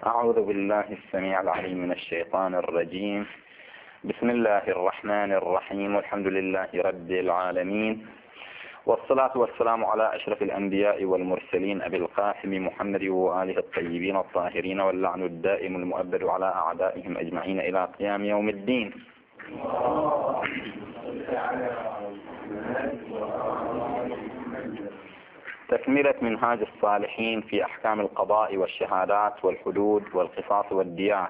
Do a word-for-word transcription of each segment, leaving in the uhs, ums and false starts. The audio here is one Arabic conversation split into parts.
أعوذ بالله السميع العليم من الشيطان الرجيم. بسم الله الرحمن الرحيم، والحمد لله رب العالمين، والصلاة والسلام على أشرف الأنبياء والمرسلين أبي القاسم محمد وآله الطيبين الطاهرين، واللعن الدائم المؤبد على أعدائهم أجمعين إلى قيام يوم الدين. تكملة منهاج الصالحين في أحكام القضاء والشهادات والحدود والقصاص والديات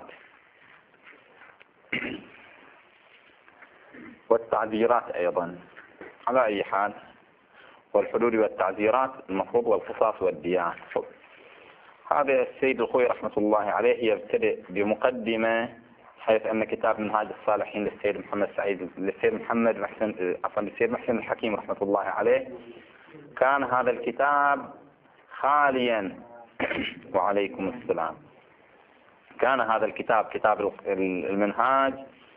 والتعزيرات أيضا على أي حال، والحدود والتعزيرات المفروض والقصاص والديات. هذا السيد الخوي رحمة الله عليه يبتدئ بمقدمة، حيث أن كتاب منهاج الصالحين للسيد محمد سعيد للسيد محمد محسن عفوا للسيد محسن الحكيم رحمة الله عليه، كان هذا الكتاب خاليا وعليكم السلام كان هذا الكتاب كتاب المنهاج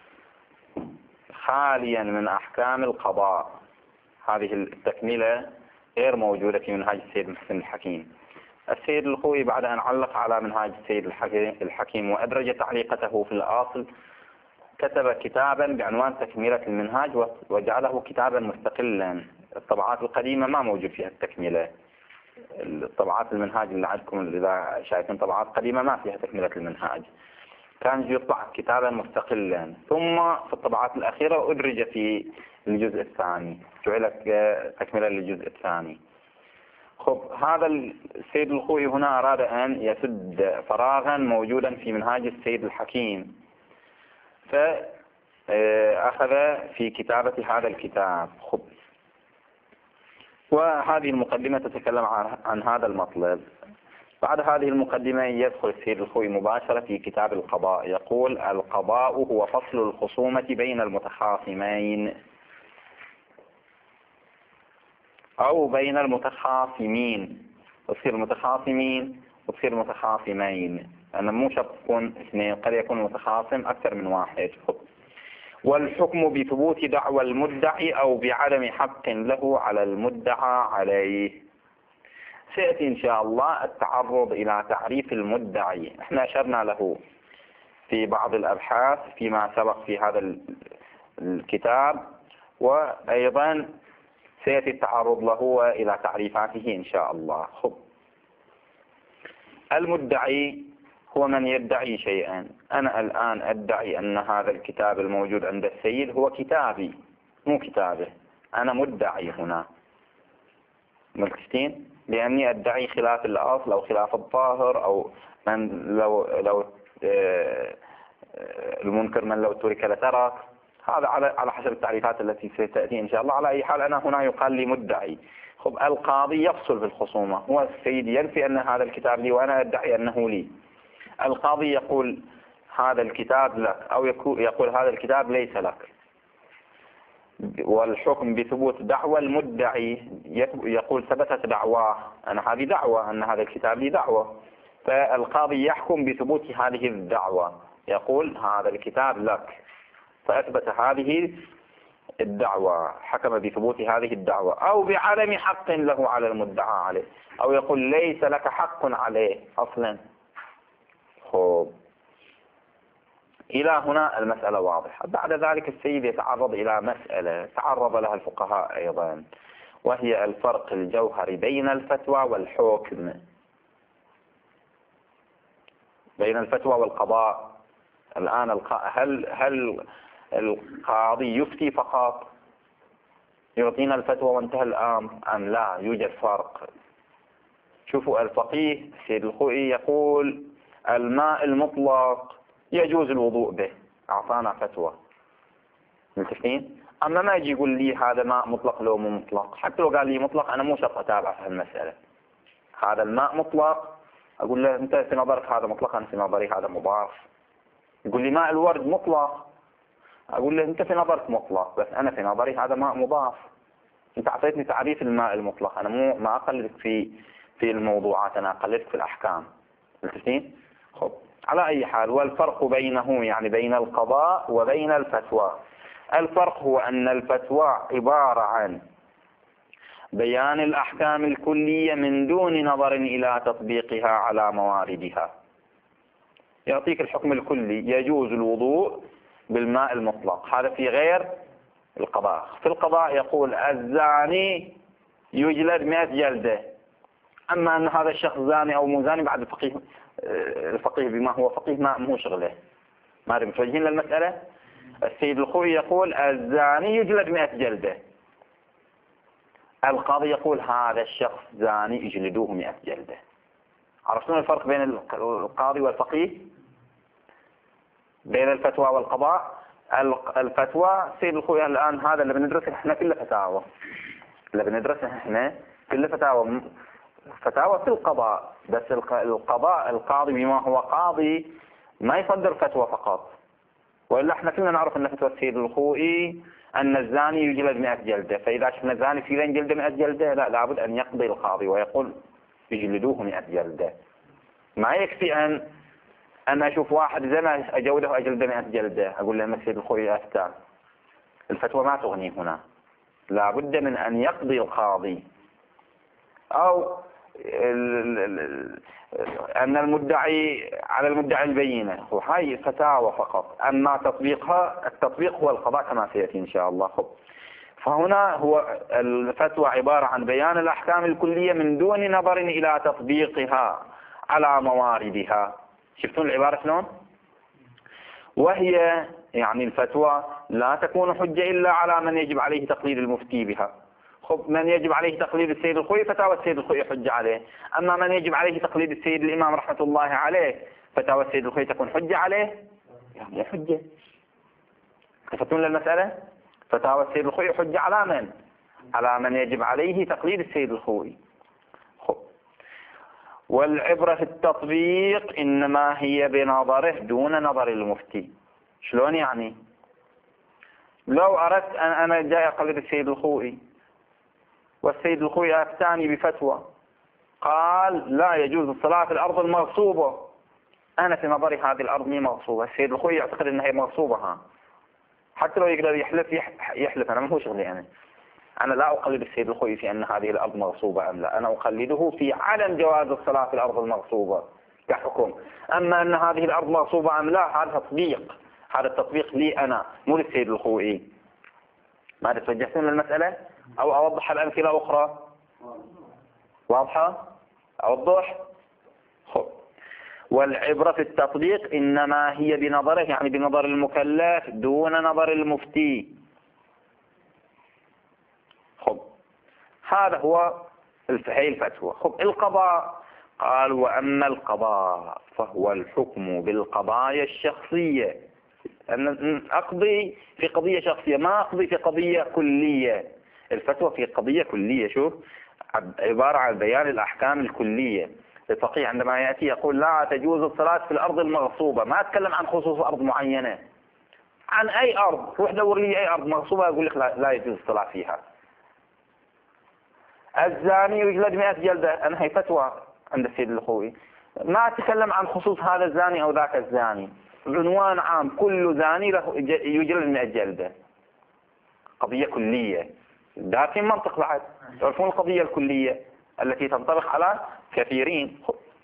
خاليا من أحكام القضاء. هذه التكملة غير موجودة في منهاج السيد محسن الحكيم. السيد الخوي بعد أن علق على منهاج السيد الحكيم وأدرج تعليقته في الأصل، كتب كتابا بعنوان تكملة المنهاج وجعله كتابا مستقلا. الطبعات القديمة ما موجود فيها التكملة. الطبعات المنهاج اللي عندكم إذا شايفين طبعات قديمة ما فيها تكملة المنهاج، كان يطبع كتابا مستقلا، ثم في الطبعات الأخيرة أدرج في الجزء الثاني، جعلت تكملة للجزء الثاني. خب، هذا السيد الخوي هنا أراد أن يسد فراغا موجودا في منهاج السيد الحكيم، فأخذ في كتابة هذا الكتاب. خب، وهذه المقدمة تتكلم عن هذا المطلب. بعد هذه المقدمة يدخل السيد الخوي مباشرة في كتاب القضاء. يقول: القضاء هو فصل الخصومة بين المتخاصمين أو بين المتخاصمين، تصير متخاصمين وتصير متخاصمين، أنا مو شرط تكون اثنين، قد يكون متخاصم أكثر من واحد. والحكم بثبوت دعوى المدعي أو بعدم حق له على المدعى عليه. سيأتي إن شاء الله التعرض إلى تعريف المدعي، احنا أشرنا له في بعض الأبحاث فيما سبق في هذا الكتاب، وأيضا سيأتي التعرض له وإلى تعريفاته إن شاء الله. خب، المدعي هو من يدعي شيئا. أنا الآن أدعي أن هذا الكتاب الموجود عند السيد هو كتابي مو كتابه، أنا مدعي هنا، ملتفتين، لأني أدعي خلاف الأصل أو خلاف الظاهر، أو من لو لو المنكر من لو ترك لترك. هذا على على حسب التعريفات التي ستأتي إن شاء الله. على أي حال أنا هنا يقال لي مدعي. خب، القاضي يفصل في الخصومة، هو السيد ينفي أن هذا الكتاب لي وأنا أدعي أنه لي. القاضي يقول هذا الكتاب لك، أو يقول هذا الكتاب ليس لك. والحكم بثبوت دعوى المدعي، يقول ثبتت دعواه، أنا هذه دعوة أن هذا الكتاب لي دعوة، فالقاضي يحكم بثبوت هذه الدعوة، يقول هذا الكتاب لك، فأثبت هذه الدعوة، حكم بثبوت هذه الدعوة، أو بعدم حق له على المدعى عليه، أو يقول ليس لك حق عليه أصلا. خب، إلى هنا المسألة واضحة. بعد ذلك السيد يتعرض إلى مسألة تعرض لها الفقهاء أيضا، وهي الفرق الجوهري بين الفتوى والحكم، بين الفتوى والقضاء. الآن هل هل القاضي يفتي فقط يعطينا الفتوى وانتهى الأمر، أم لا يوجد فرق؟ شوفوا، الفقيه السيد الخوئي يقول الماء المطلق يجوز الوضوء به، أعطانا فتوى، متفقين؟ أما ما يجي يقول لي هذا ماء مطلق لو مو مطلق، حتى لو قال لي مطلق أنا مو شرط أتابع في المسألة. هذا الماء مطلق، أقول له أنت في نظرك هذا مطلق، أنا في نظري هذا مضاف. يقول لي ماء الورد مطلق، أقول له أنت في نظرك مطلق، بس أنا في نظري هذا ماء مضاف. أنت أعطيتني تعريف الماء المطلق، أنا مو ما أقلدك في في الموضوعات، أنا أقلدك في الأحكام، متفقين؟ خب، على أي حال، والفرق بينه يعني بين القضاء وبين الفتوى. الفرق هو أن الفتوى عبارة عن بيان الأحكام الكلية من دون نظر إلى تطبيقها على مواردها. يعطيك الحكم الكلي، يجوز الوضوء بالماء المطلق. هذا في غير القضاء. في القضاء يقول الزاني يجلد مئة جلدة. أما أن هذا الشخص زاني أو مو زاني بعد الفقيه الفقيه بما هو فقيه ما مو شغله. ما أدري متوجهين للمسألة. السيد الخوئي يقول الزاني يجلد مئة جلدة. القاضي يقول هذا الشخص زاني يجلدوه مئة جلدة. عرفتون الفرق بين القاضي والفقيه؟ بين الفتوى والقضاء. الفتوى سيد الخوئي الآن هذا اللي بندرسه احنا كله فتاوى. اللي بندرسه احنا كله فتاوى فتاوى في القضاء. بس القضاء القاضي بما هو قاضي ما يصدر فتوى فقط. وإلا احنا كلنا نعرف أن فتوى السيد الخوئي أن الزاني يجلد مئة جلدة. فإذا شفنا الزاني في لين جلده مئة جلدة لا لابد أن يقضي القاضي ويقول يجلدوه مئة جلدة. ما يكفي أن أنا أشوف واحد زنا أجوده أجلده مئة جلدة أقول له السيد الخوئي أفتى. الفتوى ما تغني هنا. لابد من أن يقضي القاضي. أو أن المدعي على المدعي البينة. وهي فتاوى فقط. أما تطبيقها التطبيق هو القضاء كما سيأتي إن شاء الله. خب. فهنا هو الفتوى عبارة عن بيان الأحكام الكلية من دون نظر إلى تطبيقها على مواردها. شفتون العبارة شلون؟ وهي يعني الفتوى لا تكون حجة إلا على من يجب عليه تقليد المفتي بها. خب من يجب عليه تقليد السيد الخوئي فتاوى السيد الخوئي حجة عليه. أما من يجب عليه تقليد السيد الإمام رحمة الله عليه فتاوى السيد الخوئي تكون حجة عليه؟ يعني حجة. تفتون للمسألة؟ فتاوى السيد الخوئي حجة على من؟ على من يجب عليه تقليد السيد الخوئي. خب. والعبرة في التطبيق إنما هي بنظره دون نظر المفتي. شلون يعني؟ لو أردت أن أنا جاي أقلد السيد الخوئي والسيد الخوئي أفتاني بفتوى قال لا يجوز الصلاة في الأرض المغصوبة. أنا في نظري هذه الأرض مي مغصوبة. السيد الخوئي يعتقد أنها مغصوبة. ها. حتى لو يقدر يحلف يحلف أنا ما هو شغلي. أنا أنا لا أقلد السيد الخوئي في أن هذه الأرض مغصوبة أم لا. أنا أقلده في عدم جواز الصلاة في الأرض المغصوبة كحكم. أما أن هذه الأرض مغصوبة أم لا هذا تطبيق. هذا التطبيق لي أنا مو للسيد الخوئي. ما تتوجهون للمسألة أو أوضح الأمثلة أخرى؟ واضحة؟ أوضح؟ خب. والعبرة في التطبيق إنما هي بنظره يعني بنظر المكلف دون نظر المفتي. خب. هذا هو هي الفتوى. خب. القضاء قال وأما القضاء فهو الحكم بالقضايا الشخصية. أن أقضي في قضية شخصية ما أقضي في قضية كلية. الفتوى في قضية كلية. شوف عبارة عن بيان الأحكام الكلية. الفقيه عندما يأتي يقول لا تجوز الصلاة في الأرض المغصوبة. ما أتكلم عن خصوص أرض معينة. عن أي أرض. روح دور لي أي أرض مغصوبة أقول لك لا, لا يجوز الصلاة فيها. الزاني يجلد مئة جلدة. أنا هي فتوى عند السيد الخوئي. ما أتكلم عن خصوص هذا الزاني أو ذاك الزاني. عنوان عام كل زاني له يجلد مئة جلدة. قضية كلية. داخل منطق بعد. تعرفون القضية الكلية التي تنطبق على كثيرين.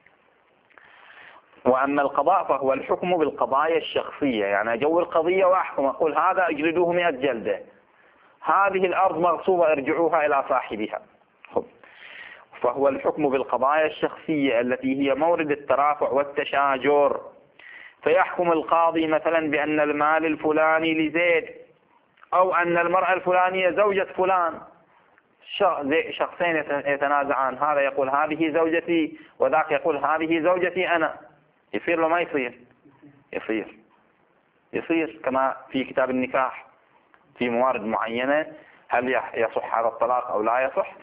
وأما القضاء فهو الحكم بالقضايا الشخصية. يعني أجو القضية وأحكم أقول هذا أجلدوه مئة جلدة. هذه الأرض مغصوبة ارجعوها إلى صاحبها. فهو الحكم بالقضايا الشخصية التي هي مورد الترافع والتشاجر. فيحكم القاضي مثلا بأن المال الفلاني لزيد أو أن المرأة الفلانية زوجة فلان. شخصين يتنازعان. هذا يقول هذه زوجتي وذاك يقول هذه زوجتي أنا. يصير لو ما يصير؟ يصير. يصير كما في كتاب النكاح في موارد معينة. هل يصح هذا الطلاق أو لا يصح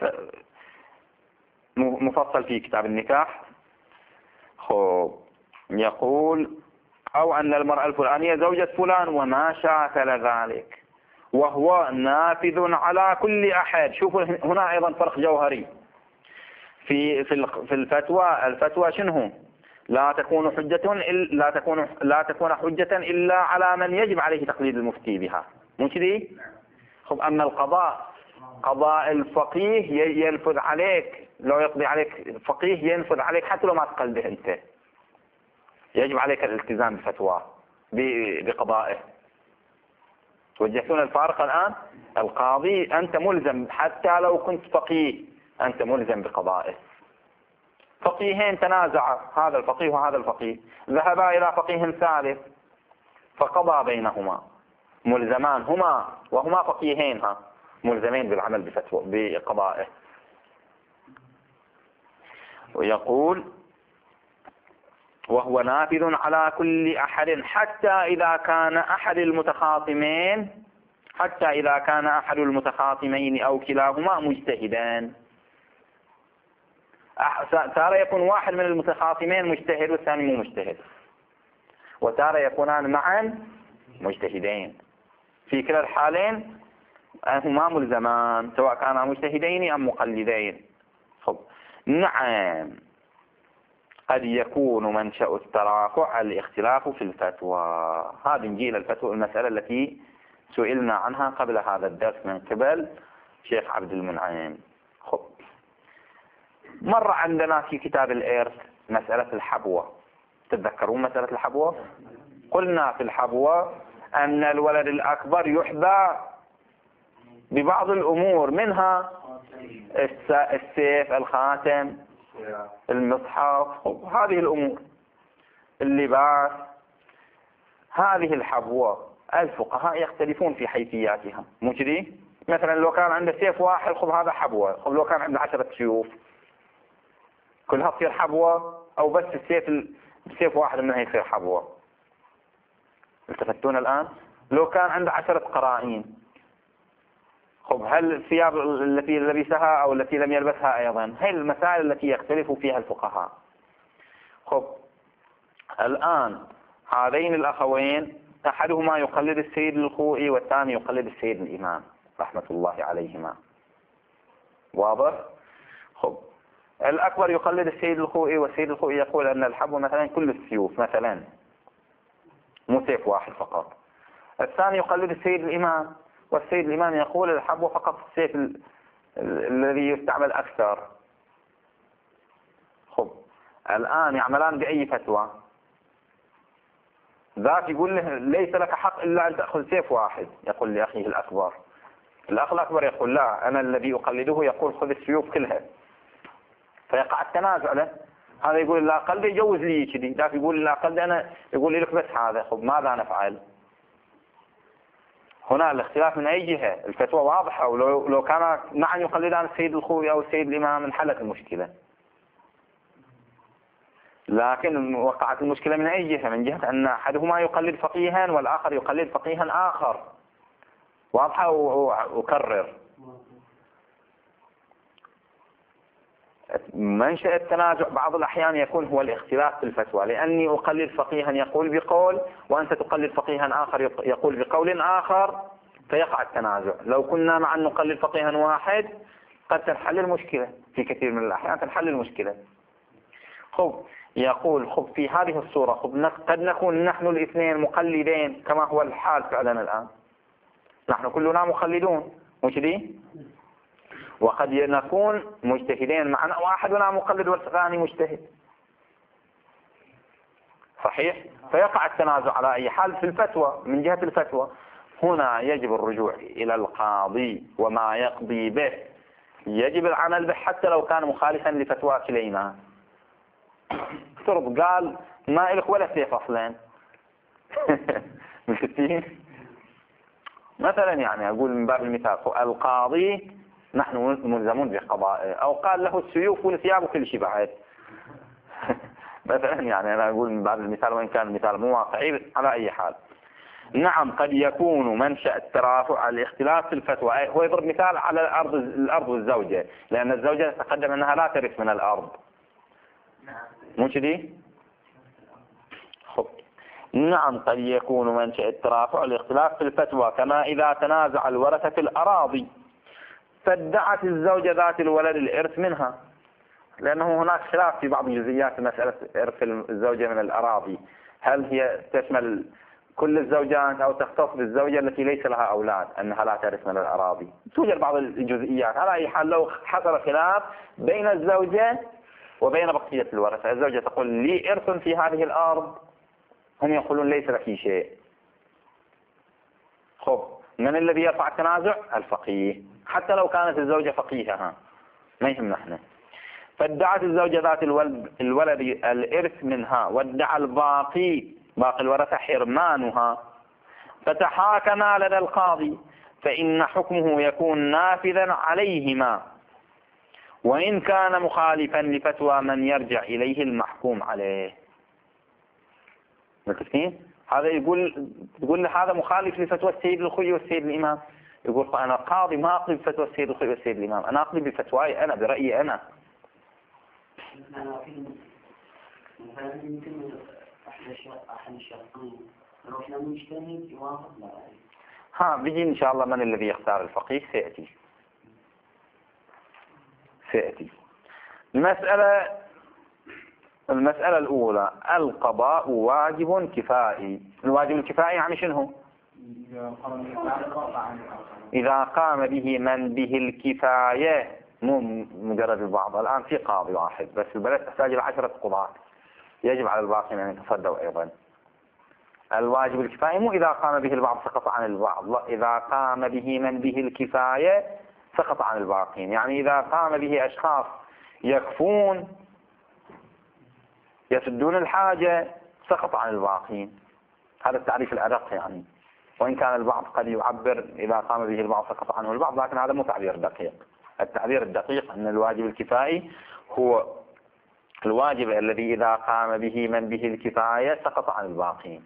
مفصل في كتاب النكاح. خب. يقول أو أن المرأة الفلانية زوجة فلان وما شاكل ذلك وهو نافذ على كل أحد. شوفوا هنا أيضا فرق جوهري في في الفتوى. الفتوى شنو؟ لا تكون حجة لا تكون لا تكون حجة إلا على من يجب عليه تقليد المفتي بها. مو كذي؟ خب. أما القضاء قضاء الفقيه ينفذ عليك. لو يقضي عليك الفقيه ينفذ عليك حتى لو ما تقلده أنت. يجب عليك الالتزام بفتواه بقضائه. توجهتون الفارق الآن؟ القاضي أنت ملزم حتى لو كنت فقيه، أنت ملزم بقضائه. فقيهين تنازعا، هذا الفقيه وهذا الفقيه، ذهبا إلى فقيه ثالث فقضى بينهما، ملزمان هما وهما فقيهين ها ملزمين بالعمل بفتوى بقضائه. ويقول وهو نافذ على كل أحد حتى إذا كان أحد المتخاصمين حتى إذا كان أحد المتخاصمين أو كلاهما مجتهدان. تارة يكون واحد من المتخاصمين مجتهد والثاني مو مجتهد، وتارة يكونان معا مجتهدين. في كلا الحالين هما ملزمان سواء كانا مجتهدين أم مقلدين. خب. نعم قد يكون منشأ الترافع الاختلاف في الفتوى. هذه نجي الفتوى المسألة التي سئلنا عنها قبل هذا الدرس من قبل شيخ عبد المنعم. خب. مر عندنا في كتاب الإرث مسألة الحبوة، تتذكرون مسألة الحبوة؟ قلنا في الحبوة أن الولد الأكبر يحبى ببعض الأمور، منها السيف، الخاتم، المصحف، هذه الأمور، اللباس. هذه الحبوة الفقهاء يختلفون في حيثياتها، مو كذي؟ مثلا لو كان عنده سيف واحد خب هذا حبوة، خب لو كان عنده عشرة سيوف كلها تصير حبوة، أو بس السيف سيف واحد منها يصير حبوة. التفتون الآن؟ لو كان عنده عشرة قرائن خب هل الثياب التي لبسها أو التي لم يلبسها أيضا؟ هي المسائل التي يختلف فيها الفقهاء. خب الآن هذين الأخوين أحدهما يقلد السيد الخوئي والثاني يقلد السيد الإمام رحمة الله عليهما، واضح؟ خب الأكبر يقلد السيد الخوئي، والسيد الخوئي يقول أن الحبو مثلا كل السيوف مثلا، مو سيف واحد فقط. الثاني يقلد السيد الإمام، والسيد الإمام يقول الحبو فقط السيف ال... ال... الذي يستعمل أكثر. خب الآن يعملان بأي فتوى؟ ذاك يقول له ليس لك حق إلا أن تأخذ سيف واحد، يقول لأخيه الأكبر. الأخ الأكبر يقول لا، أنا الذي أقلده يقول خذ السيوف كلها، فيقع التنازع له. هذا يقول لا قلبي يجوز لي كذي، ذاك يقول لا قلبي أنا يقول لك بس هذا. خب ماذا نفعل؟ هنا الاختلاف من أي جهة؟ الفتوى واضحة، ولو لو كان معا يقلدان السيد الخوئي أو السيد الإمام انحلت المشكلة. لكن وقعت المشكلة من أي جهة؟ من جهة أن أحدهما يقلد فقيها والآخر يقلد فقيها آخر. واضحة وأكرر. منشأ التنازع بعض الأحيان يكون هو الاختلاف في الفتوى، لأني أقلد فقيها يقول بقول وأنت تقلد فقيها آخر يقول بقول آخر، فيقع التنازع. لو كنا معا نقلد فقيها واحد قد تنحل المشكلة، في كثير من الأحيان تنحل المشكلة. خب يقول خب في هذه الصورة خب قد نكون نحن الاثنين مقلدين كما هو الحال فعلا الآن، نحن كلنا مقلدون مش دي؟ وقد نكون مجتهدين معنا واحدنا مقلد والثاني مجتهد، صحيح؟ فيقع التنازع على أي حال في الفتوى. من جهة الفتوى هنا يجب الرجوع إلى القاضي وما يقضي به، يجب العمل به حتى لو كان مخالفا لفتوى كلينا. افترض قال ما إلك ولا سيف أصلا مشتين مثلا، يعني أقول من باب المثال القاضي نحن ملزمون بقضاء، أو قال له السيوف والثياب وكل شيء بعد مثلا، يعني أنا أقول من باب المثال وإن كان المثال مو واقعي على أي حال. نعم قد يكون منشأ الترافع على الاختلاف في الفتوى. هو يضرب مثال على الأرض الأرض والزوجة، لأن الزوجة تقدم أنها لا ترث من الأرض، مو كذي؟ خب نعم قد يكون منشأ الترافع الاختلاف في الفتوى، كما إذا تنازع الورثة في الأراضي فادعت الزوجة ذات الولد الإرث منها، لأنه هناك خلاف في بعض جزئيات مسألة إرث الزوجة من الأراضي، هل هي تشمل كل الزوجات أو تختص بالزوجة التي ليس لها أولاد أنها لا ترث من الأراضي. توجد بعض الجزئيات. على أي حال لو حصل خلاف بين الزوجة وبين بقية الورثة، الزوجة تقول لي إرث في هذه الأرض هم يقولون ليس لك شيء. خب من الذي يرفع التنازع؟ الفقيه، حتى لو كانت الزوجة فقيهة ما يهمنا احنا. فادعت الزوجة ذات الولد, الولد الإرث منها، وادعى الباقي باقي الورثة حرمانها، فتحاكما لدى القاضي، فإن حكمه يكون نافذا عليهما، وإن كان مخالفا لفتوى من يرجع إليه المحكوم عليه. متفقين؟ هذا يقول تقول هذا مخالف لفتوى السيد الخوي والسيد الإمام. يقول أنا قاضي ما أقضي بفتوى السيد الخوي والسيد الإمام، أنا أقضي بفتواي أنا، برأيي أنا. ها بيجي إن شاء الله من الذي يختار الفقيه سيأتي سيأتي المسألة المسألة الأولى القضاء واجب كفائي. الواجب الكفائي يعني شنو؟ إذا قام به من به الكفاية، مو مجرد البعض. الآن في قاضي واحد بس البلد تحتاج إلى عشرة قضاة، يجب على الباقين أن يتصدوا أيضا. الواجب الكفائي مو إذا قام به البعض سقط عن البعض، لا، إذا قام به من به الكفاية سقط عن الباقين. يعني إذا قام به أشخاص يكفون يسدون الحاجة سقط عن الباقين. هذا التعريف الأدق يعني، وإن كان البعض قد يعبر إذا قام به البعض سقط عنه البعض، لكن هذا مو تعبير دقيق. التعبير الدقيق أن الواجب الكفائي هو الواجب الذي إذا قام به من به الكفاية سقط عن الباقين.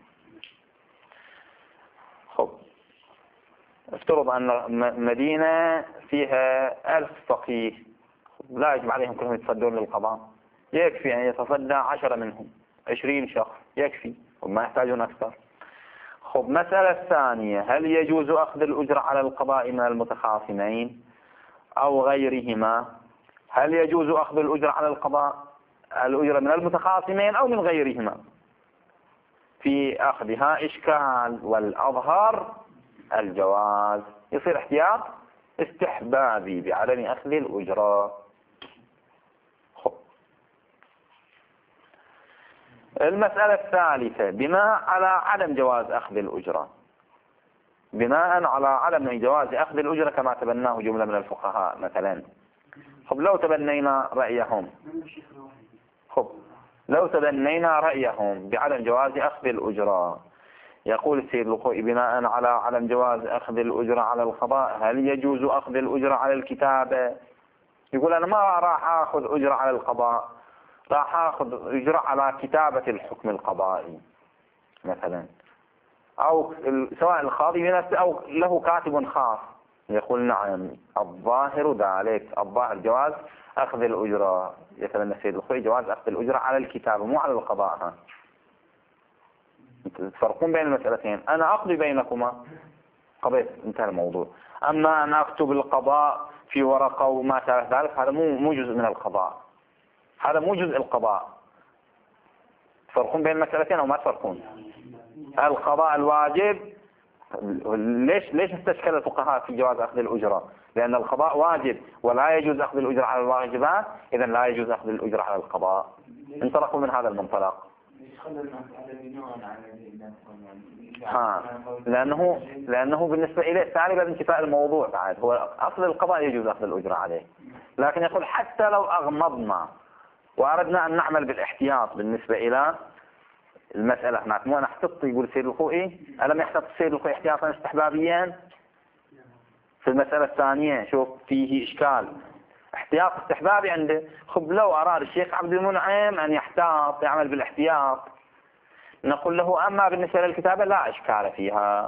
خب افترض أن مدينة فيها ألف فقيه، لا يجب عليهم كلهم يتصدون للقضاء، يكفي أن يتصدى عشرة منهم، عشرين شخص يكفي وما يحتاجون أكثر. خب مسألة الثانية، هل يجوز أخذ الأجرة على القضاء من المتخاصمين أو غيرهما؟ هل يجوز أخذ الأجرة على القضاء الأجرة من المتخاصمين أو من غيرهما؟ في أخذها إشكال، والأظهر الجواز. يصير احتياط استحبابي بعدم أخذ الأجرة. خب المسألة الثالثة بناء على عدم جواز أخذ الأجرة، بناء على عدم جواز أخذ الأجرة كما تبناه جملة من الفقهاء مثلا. خب لو تبنينا رأيهم خب لو تبنينا رأيهم بعدم جواز أخذ الأجرة، يقول السيد الخوئي بناء على عدم جواز أخذ الأجرة على القضاء، هل يجوز أخذ الأجرة على الكتابة؟ يقول أنا ما راح أخذ أجرة على القضاء، راح أخذ أجرة على كتابة الحكم القضائي مثلا، أو سواء القاضي بنفسه أو له كاتب خاص. يقول نعم الظاهر ذلك، الظاهر جواز أخذ الأجرة. يتبنى السيد الخوئي جواز أخذ الأجرة على الكتابة مو على القضاء. تفرقون بين المسألتين، أنا أقضي بينكما قضيت انتهى الموضوع. أما أنا أكتب القضاء في ورقة وما شابه ذلك، هذا مو مو جزء من القضاء، هذا مو جزء القضاء. تفرقون بين المسألتين أو ما تفرقون؟ القضاء الواجب ليش ليش استشكل الفقهاء في جواز أخذ الأجرة؟ لأن القضاء واجب ولا يجوز أخذ الأجرة على الواجبات، إذن لا يجوز أخذ الأجرة على القضاء. انطلقوا من هذا المنطلق. ها لأنه لأنه بالنسبة إليه ثاني بعد انتفاء الموضوع بعد، هو أصل القضاء يجوز أخذ الأجرة عليه، لكن يقول حتى لو أغمضنا وأردنا أن نعمل بالاحتياط بالنسبة إلى المسألة هناك، مو أنا احتطت يقول السيد الخوئي، ألم يحتط السيد الخوئي احتياطا استحبابيا؟ في المسألة الثانية شوف فيه إشكال، احتياط استحبابي عنده. خب لو أراد الشيخ عبد المنعم أن يحتاط يعمل بالاحتياط، نقول له أما بالنسبة للكتابة لا إشكال فيها.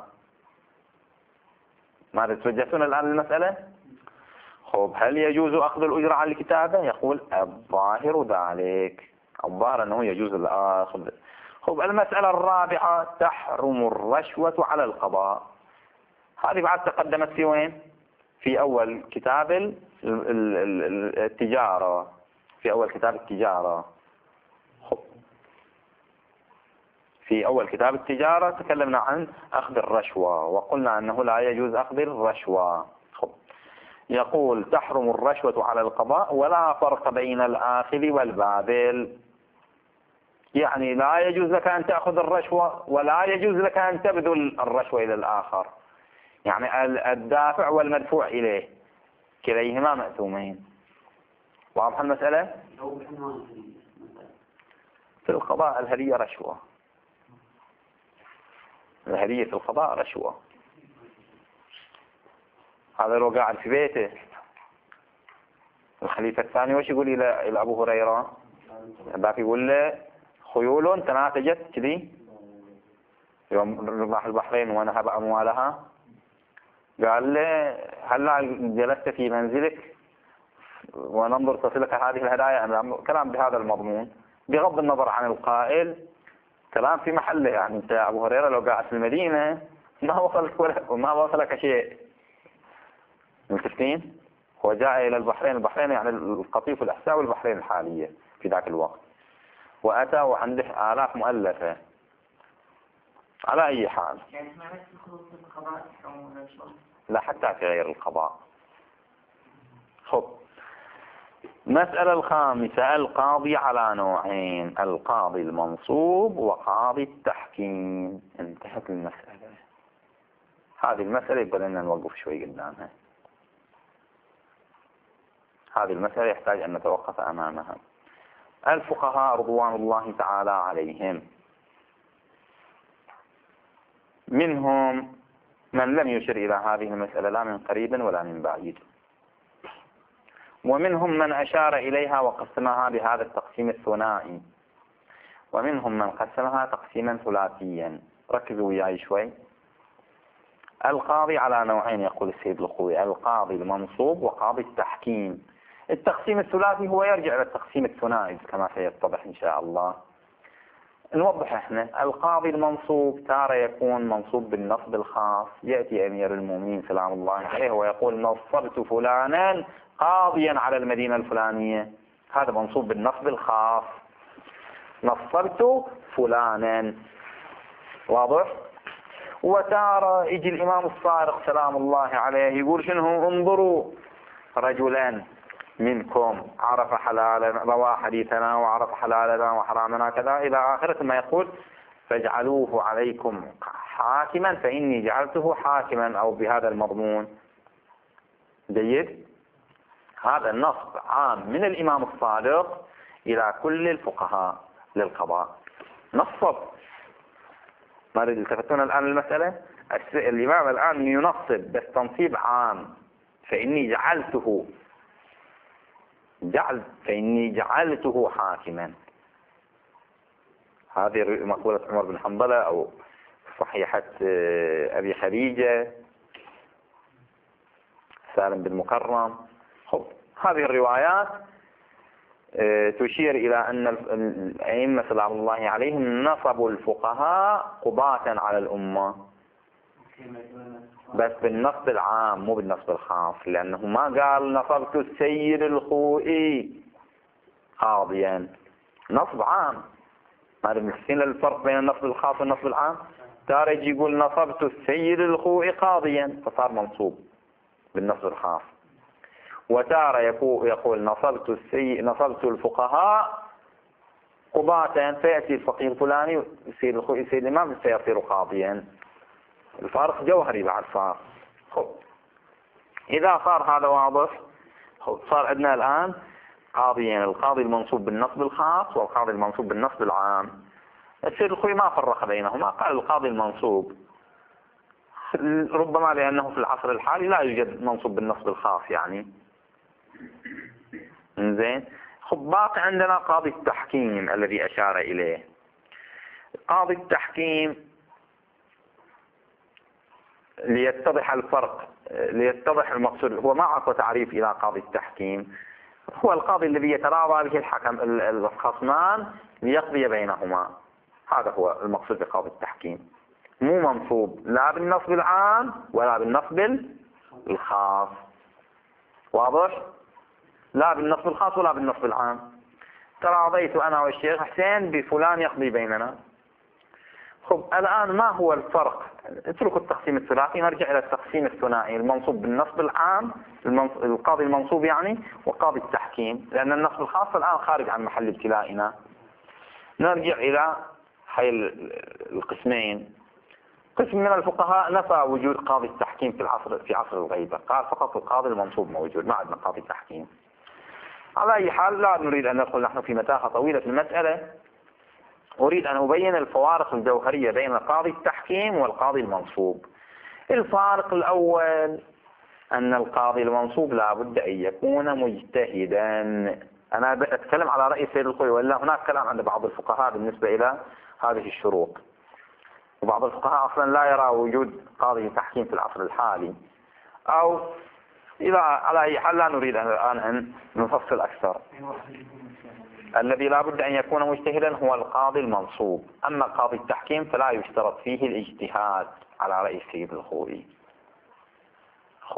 ماذا توجهتون الآن للمسألة؟ خب هل يجوز أخذ الأجرة على الكتابة؟ يقول الظاهر ذلك، الظاهر أنه يجوز الأخذ. خب المسألة الرابعة تحرم الرشوة على القضاء. هذه بعد تقدمت في وين؟ في أول كتاب التجارة، في أول كتاب التجارة. خب في أول كتاب التجارة تكلمنا عن أخذ الرشوة وقلنا أنه لا يجوز أخذ الرشوة. خب يقول تحرم الرشوة على القضاء ولا فرق بين الآخذ والباذل. يعني لا يجوز لك أن تأخذ الرشوة ولا يجوز لك أن تبذل الرشوة إلى الآخر، يعني الدافع والمدفوع إليه كليهما مأثومين. واضح المسألة؟ في القضاء الهدية رشوة، الهدية في القضاء رشوة. هذا لو قاعد في بيته الخليفة الثاني وش يقول إلى إلى أبو هريرة؟ باقي يقول له خيول تناتجت كذي يوم راح البحرين ونهب أموالها، قال له هلا جلست في منزلك وننظر تصلك هذه الهدايا، كلام بهذا المضمون بغض النظر عن القائل، كلام في محله. يعني أنت أبو هريرة لو قاعد في المدينة ما وصلك ولا وما وصلك شيء، متفقين؟ هو جاء إلى البحرين، البحرين يعني القطيف والأحساء والبحرين الحالية في ذاك الوقت، وأتى وعنده آلاف مؤلفة. على أي حال لا حتى في غير القضاء. خب، مسألة الخامسة، القاضي على نوعين، القاضي المنصوب وقاضي التحكيم. انتهت المسألة. هذه المسألة يبقى لنا نوقف شوي قدامها، هذه المسألة يحتاج أن نتوقف أمامها. الفقهاء رضوان الله تعالى عليهم منهم من لم يشر إلى هذه المسألة لا من قريب ولا من بعيد، ومنهم من أشار إليها وقسمها بهذا التقسيم الثنائي، ومنهم من قسمها تقسيما ثلاثيا. ركزوا وياي شوي. القاضي على نوعين يقول السيد الخوي، القاضي المنصوب وقاضي التحكيم. التقسيم الثلاثي هو يرجع إلى التقسيم الثنائي كما سيتضح إن شاء الله. نوضح احنا. القاضي المنصوب تارة يكون منصوب بالنصب الخاص، يأتي أمير المؤمنين سلام الله عليه ويقول نصبت فلانا قاضيا على المدينة الفلانية، هذا منصوب بالنصب الخاص، نصبت فلانا. واضح؟ وتارة يجي الإمام الصادق سلام الله عليه يقول شنو؟ انظروا رجلان منكم عرف حلالا، روى حديثنا وعرف حلالنا وحرامنا كذا إلى آخره، ثم يقول فاجعلوه عليكم حاكما فإني جعلته حاكما، أو بهذا المضمون. جيد؟ هذا النصب عام من الإمام الصادق إلى كل الفقهاء للقضاء. نصب، ما التفتون الآن المسألة؟ الإمام الآن ينصب بس تنصيب عام، فإني جعلته جعل فإني جعلته حاكما. هذه مقولة عمر بن حنظلة أو صحيحة أبي خديجة سالم بن مكرم. هذه الروايات تشير إلى أن الأئمة سلام الله عليهم نصبوا الفقهاء قضاة على الأمة، بس بالنصب العام مو بالنصب الخاص، لأنه ما قال نصبت السيد الخوئي قاضيا، نصب عام. هذا مثل الفرق بين النصب الخاص والنصب العام. تارة يجي يقول نصبت السيد الخوئي قاضيا فصار منصوب بالنصب الخاص، وتارة يقول نصبت السي... نصبت الفقهاء قضاة فيأتي الفقيه الفلاني يصير الخوئي يصير الإمام فيصير قاضيا. الفارق جوهري بعد صار. خب. إذا صار هذا واضح، خب. صار عندنا الآن قاضيين، القاضي المنصوب بالنصب الخاص والقاضي المنصوب بالنصب العام. السيد الخوئي ما فرق بينهما، قال القاضي المنصوب، ربما لأنه في العصر الحالي لا يوجد منصوب بالنصب الخاص يعني. زين. خب، باقي عندنا قاضي التحكيم الذي أشار إليه. قاضي التحكيم ليتضح الفرق، ليتضح المقصود، هو ما أعطى تعريف إلى قاضي التحكيم، هو القاضي الذي يتراضى به الحكم الخصمان ليقضي بينهما، هذا هو المقصود بقاضي التحكيم. مو منصوب لا بالنصب العام ولا بالنصب الخاص. واضح؟ لا بالنصب الخاص ولا بالنصب العام. تراضيت أنا والشيخ حسين بفلان يقضي بيننا. خب، الآن ما هو الفرق؟ اتركوا التقسيم الثلاثي، نرجع إلى التقسيم الثنائي، المنصوب بالنصب العام، القاضي المنصوب يعني، وقاضي التحكيم، لأن النصب الخاص الآن خارج عن محل ابتلائنا. نرجع إلى هاي القسمين. قسم من الفقهاء نفى وجود قاضي التحكيم في العصر في عصر الغيبة، قال فقط القاضي المنصوب موجود، ما عندنا قاضي التحكيم. على أي حال لا نريد أن ندخل نحن في متاهة طويلة في المسألة، أريد أن أبين الفوارق الجوهرية بين قاضي التحكيم والقاضي المنصوب. الفارق الأول أن القاضي المنصوب لا بد أن يكون مجتهدا. أنا أتكلم على رأي سيد الخوئي، ولا هناك كلام عند بعض الفقهاء بالنسبة إلى هذه الشروط، وبعض الفقهاء أصلا لا يرى وجود قاضي تحكيم في العصر الحالي، أو إذا على أي حال لا نريد الآن أن نفصل أكثر. الذي لا بد أن يكون مجتهدا هو القاضي المنصوب، أما قاضي التحكيم فلا يشترط فيه الاجتهاد على رأي سيد الخوئي. خب.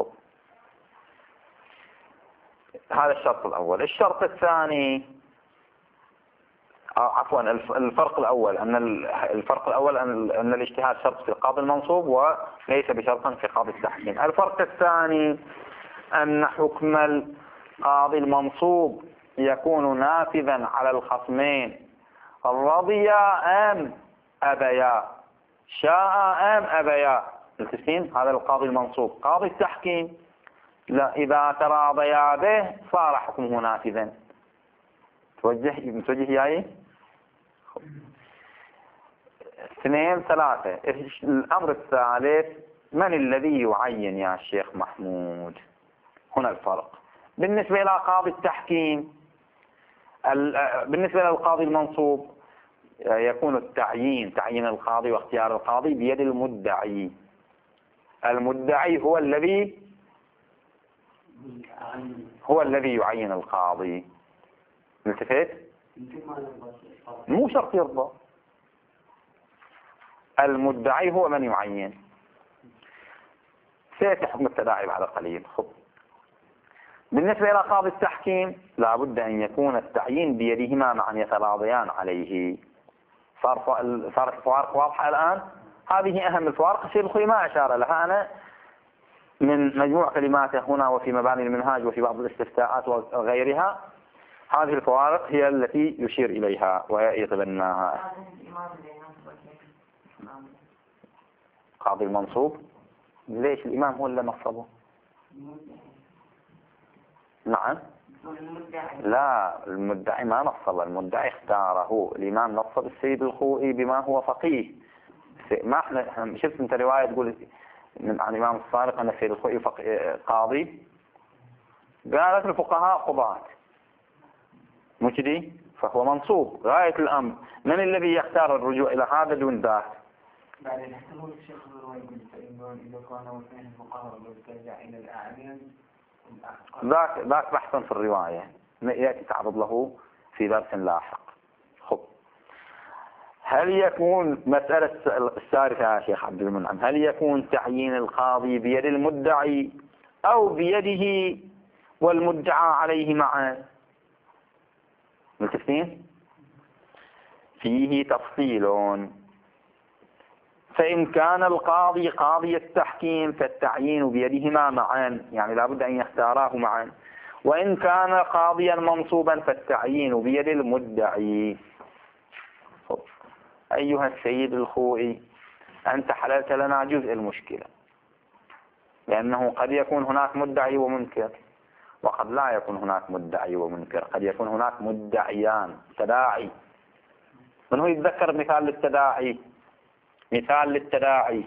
هذا الشرط الأول. الشرط الثاني عفوا الفرق الأول أن الفرق الأول أن أن الاجتهاد شرط في القاضي المنصوب وليس بشرطا في قاضي التحكيم. الفرق الثاني أن حكم القاضي المنصوب يكون نافذا على الخصمين، رضيا أم أبيا، شاء أم أبيا. متفقين؟ هذا القاضي المنصوب. قاضي التحكيم لا، إذا تراضيا به صار حكمه نافذا. توجه متوجه جاي. اثنين ثلاثة. الأمر الثالث، من الذي يعين يا شيخ محمود؟ هنا الفرق. بالنسبة إلى قاضي التحكيم، بالنسبة للقاضي المنصوب يكون التعيين تعيين القاضي واختيار القاضي بيد المدعي. المدعي هو الذي هو الذي يعين القاضي. التفت؟ مو شرط يرضى، المدعي هو من يعين. سيأتي حكم التداعي بعد قليل. خب. بالنسبة إلى قاضي التحكيم لا بد أن يكون التعيين بيدهما معا يتراضيان عليه. صار صارت الفوارق واضحة الآن. هذه أهم الفوارق. الشيخ الخوئي ما أشار لها، أنا من مجموع كلماته هنا وفي مباني المنهاج وفي بعض الاستفتاءات وغيرها، هذه الفوارق هي التي يشير إليها ويتبناها. قاضي المنصوب ليش الإمام هو اللي نصبه؟ نعم. لا، المدعي ما نصب، المدعي اختاره. الإمام نصب السيد الخوئي بما هو فقيه. ما احنا شفت انت رواية تقول من عن الإمام الصادق أن السيد الخوئي قاضي، قالت الفقهاء قضاة، مو كذي؟ فهو منصوب. غاية الأمر من الذي يختار الرجوع إلى هذا دون ذاك؟ بعدين حتى هو الشيخ الرويبي فإنه إذا كانوا اثنين فقهاء ويرجع إلى الأعيان ذاك ذاك بحثا في الرواية يأتي تعرض له في درس لاحق. خب. هل يكون مسألة الثالثة يا شيخ عبد المنعم، هل يكون تعيين القاضي بيد المدعي أو بيده والمدعى عليه معا؟ متفقين؟ فيه تفصيل. فإن كان القاضي قاضي التحكيم فالتعيين بيدهما معا، يعني لا بد أن يختاراه معا. وإن كان قاضيا منصوبا فالتعيين بيد المدعي. أيها السيد الخوئي، أنت حللت لنا جزء المشكلة، لأنه قد يكون هناك مدعي ومنكر، وقد لا يكون هناك مدعي ومنكر، قد يكون هناك مدعيان. تداعي، من هو يتذكر مثال للتداعي؟ مثال للتداعي.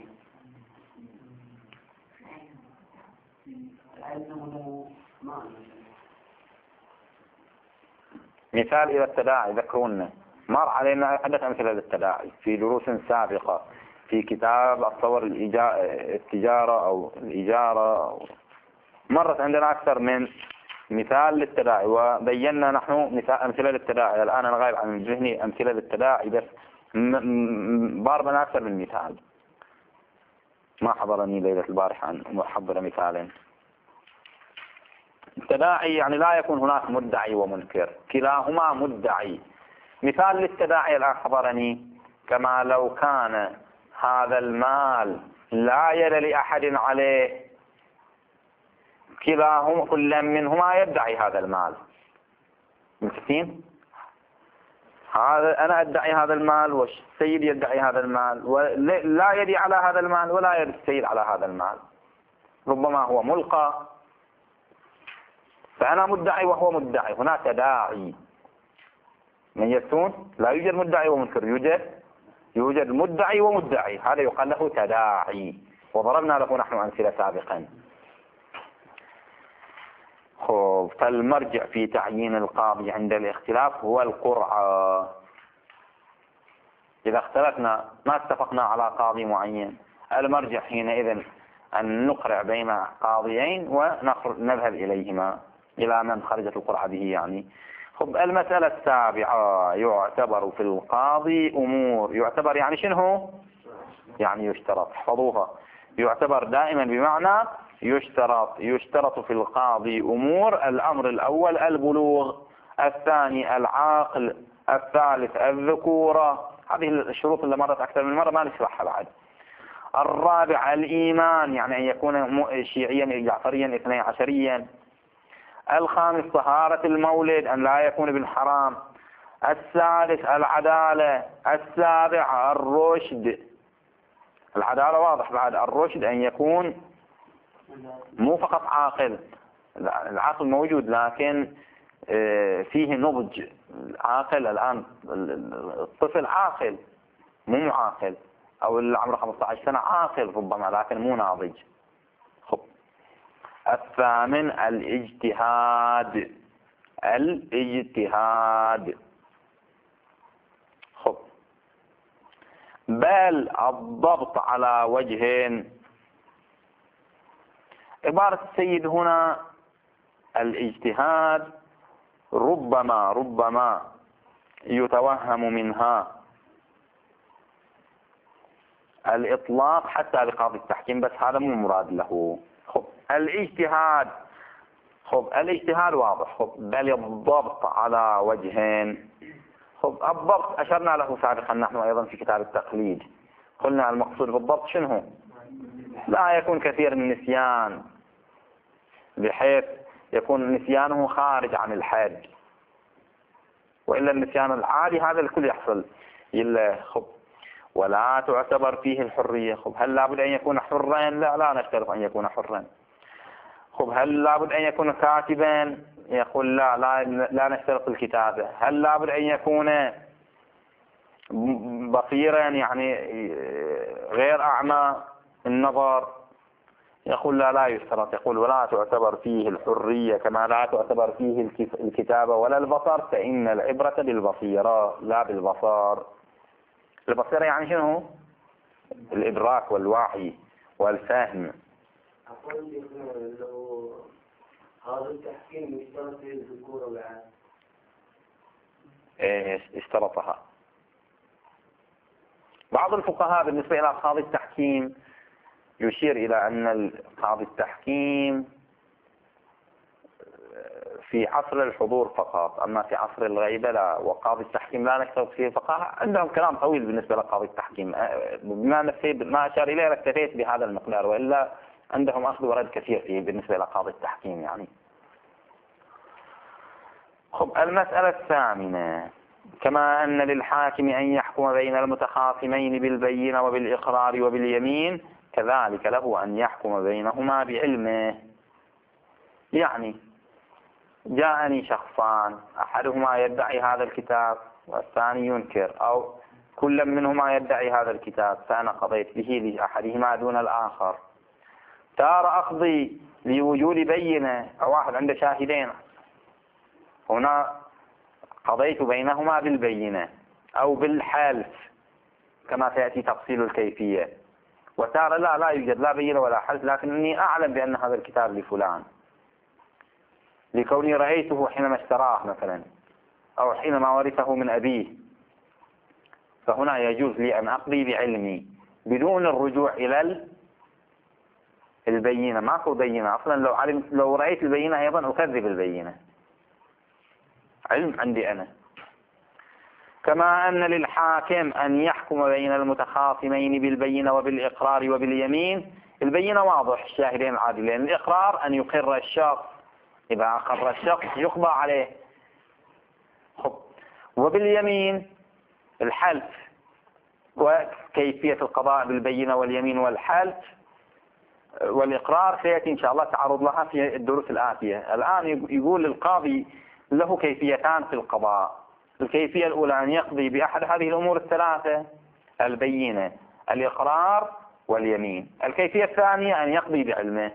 مثال إلى التداعي ذكرونا. مر علينا عدة أمثلة للتداعي في دروس سابقة في كتاب الصور التجارة أو الإجارة أو مرت عندنا أكثر من مثال للتداعي، وبينا نحن مثال أمثلة للتداعي. الآن أنا غايب عن ذهني أمثلة للتداعي، بس ضاربنا أكثر من مثال. ما حضرني ليلة البارحة أن أحضر مثالين. التداعي يعني لا يكون هناك مدعي ومنكر، كلاهما مدعي. مثال للتداعي الآن حضرني كما لو كان هذا المال لا يد لأحد عليه، كلاهما كل منهما يدعي هذا المال. متفقين؟ هذا أنا أدعي هذا المال والسيد يدعي هذا المال، ولا يدي على هذا المال ولا يد السيد على هذا المال، ربما هو ملقى، فأنا مدعي وهو مدعي، هنا تداعي. من يكون لا يوجد مدعي ومنكر، يوجد يوجد مدعي ومدعي، هذا يقال له تداعي، وضربنا له نحن أمثلة سابقا. فالمرجع في تعيين القاضي عند الاختلاف هو القرعة. إذا اختلفنا ما اتفقنا على قاضي معين، المرجع حينئذ أن نقرع بين قاضيين ونذهب إليهما إلى من خرجت القرعة به يعني. خب المسألة السابعة، يعتبر في القاضي أمور. يعتبر يعني شنو؟ يعني يشترط، احفظوها. يعتبر دائما بمعنى يشترط. يشترط في القاضي أمور: الأمر الأول البلوغ، الثاني العاقل، الثالث الذكورة. هذه الشروط اللي مرت أكثر من مرة ما نشرحها بعد. الرابع الإيمان، يعني أن يكون شيعيا جعفريا اثني عشريا. الخامس طهارة المولد، أن لا يكون ابن حرام. السادس العدالة. السابع الرشد. العدالة واضح بعد. الرشد أن يكون مو فقط عاقل، العقل موجود لكن فيه نضج. عاقل الآن الطفل عاقل مو معاقل، أو اللي عمره خمسة عشر سنة عاقل ربما لكن مو ناضج. خب. الثامن الاجتهاد. الاجتهاد. خب. بل الضبط على وجهين. عبارة السيد هنا الاجتهاد ربما ربما يتوهم منها الإطلاق حتى لقاضي التحكيم، بس هذا مو مراد له. خب. الاجتهاد. خب. الاجتهاد واضح. خب. بل الضبط على وجهين. خب. الضبط أشرنا له سابقا نحن أيضا في كتاب التقليد، قلنا المقصود بالضبط شنو؟ لا يكون كثير النسيان بحيث يكون نسيانه خارج عن الحد، وإلا النسيان العادي هذا الكل يحصل. إلا خب. ولا تعتبر فيه الحرية. خب. هل لابد أن يكون حرا؟ لا لا نشترط أن يكون حرا. خب. هل لابد أن يكون كاتبا؟ يقول لا لا, لا نشترط الكتابة. هل لابد أن يكون بصيرا يعني غير أعمى النظر؟ يقول لا لا يشترط. يقول ولا تعتبر فيه الحرية كما لا تعتبر فيه الكتابة ولا البصر، فإن العبرة بالبصيرة لا بالبصر. البصيرة يعني شنو؟ الإدراك والوعي والفهم. أقول لو هذا التحكيم يشترط فيه الذكورة والعاقل. إيه اشترطها بعض الفقهاء بالنسبة إلى قاضي التحكيم، يشير إلى أن قاضي التحكيم في عصر الحضور فقط، أما في عصر الغيبة لا، وقاضي التحكيم لا نشترط فيه. الفقهاء عندهم كلام طويل بالنسبة لقاضي التحكيم، بما نفسي ما أشار إليه اكتفيت بهذا المقدار، وإلا عندهم أخذ ورد كثير فيه بالنسبة لقاضي التحكيم يعني. خب. المسألة الثامنة، كما أن للحاكم أن يحكم بين المتخاصمين بالبينة وبالإقرار وباليمين، كذلك له أن يحكم بينهما بعلمه. يعني جاءني شخصان، أحدهما يدعي هذا الكتاب والثاني ينكر، أو كل منهما يدعي هذا الكتاب، فأنا قضيت به لأحدهما دون الآخر. تارة أقضي لوجود بينة، أو واحد عنده شاهدين، هنا قضيت بينهما بالبينة أو بالحلف كما سيأتي تفصيل الكيفية. وتارة لا لا يوجد لا بينة ولا حلف، لكنني أعلم بأن هذا الكتاب لفلان لكوني رأيته حينما اشتراه مثلا، أو حينما ورثه من أبيه، فهنا يجوز لي أن أقضي بعلمي بدون الرجوع إلى البينة. ماكو بينة أصلا، لو علم لو رأيت البينة أيضا أكذب البينة، علم عندي أنا. كما أن للحاكم أن يحكم بين المتخاصمين بالبينة وبالإقرار وباليمين. البينة واضح، الشاهدين العادلين. الإقرار أن يقر الشخص، إذا أقر الشخص يقضى عليه. خب. وباليمين الحلف وكيفية القضاء بالبينة واليمين والحلف والإقرار سيأتي إن شاء الله تعرض لها في الدروس الآتية. الآن يقول القاضي له كيفيتان في القضاء. الكيفية الأولى أن يقضي بأحد هذه الأمور الثلاثة: البينة، الإقرار، واليمين. الكيفية الثانية أن يقضي بعلمه.